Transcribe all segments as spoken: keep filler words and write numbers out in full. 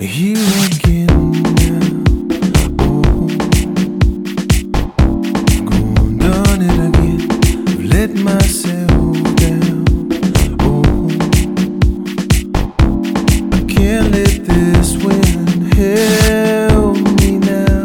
Here again now. Oh, going done it again. Let myself down. Oh, I can't let this win help me now.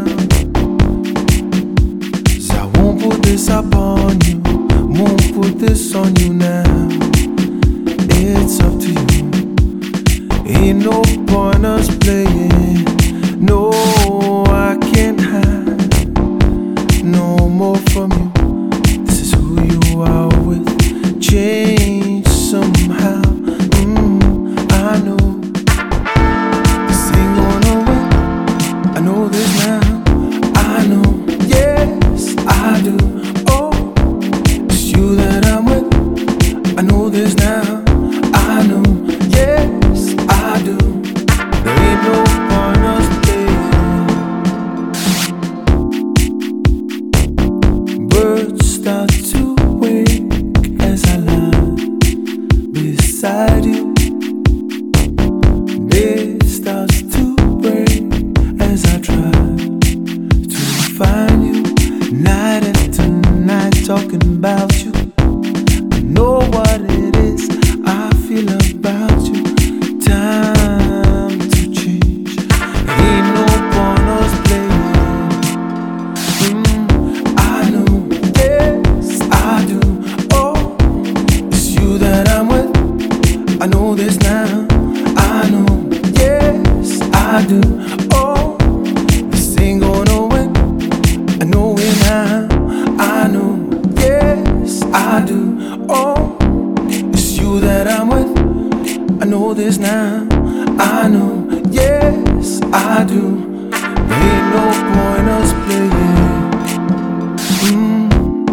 'Cause I won't put this up on you. Won't put this on you now. It's up to you. Ain't no point us playing. No, I can't hide no more from you. This is who you are with. Change somehow. Mm, I know this ain't gonna win. I know this now. I know, yes, I do. Oh, it's you that I'm with. I know this now. I know, yes, I do. There ain't no point us playing. Birds start to wake as I lie beside you. Day starts to break as I try to find you. Night after night talking about you. I know what it is I feel about you. Time to change. Ain't no point us playing. Mm, I know, yes, I do. Oh, it's you that I'm with. I know this now. I know, yes, I do. Oh, this ain't gonna win. I know it now. I know, yes, I do. Oh, it's you that I'm with. I know this now. I know, yes, I do. There ain't no point us playing. Mm.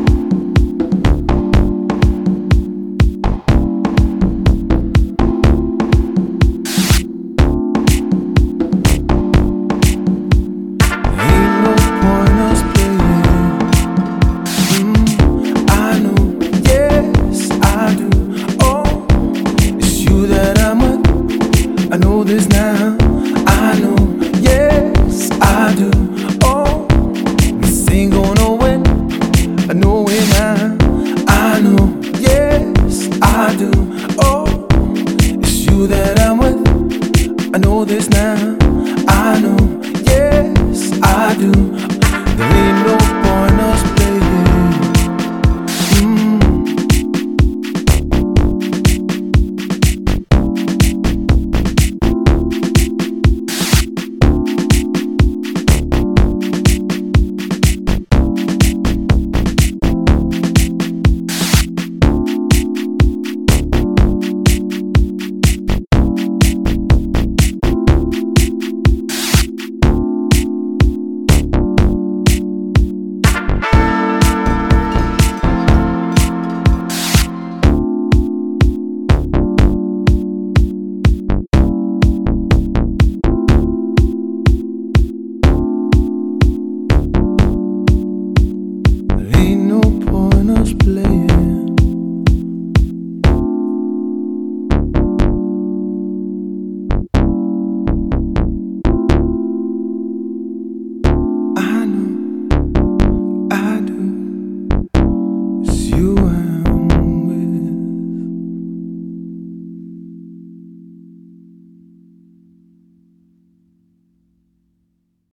Ain't no point us playing. Mm. I know, yes, I do. Oh, it's you that I'm with. I know this now. I know, yes, I do. Oh, this ain't gonna win. I know it now. I know, yes, I do. Oh, it's you that I'm with. I know this now. I know, yes, I do. There ain't no point us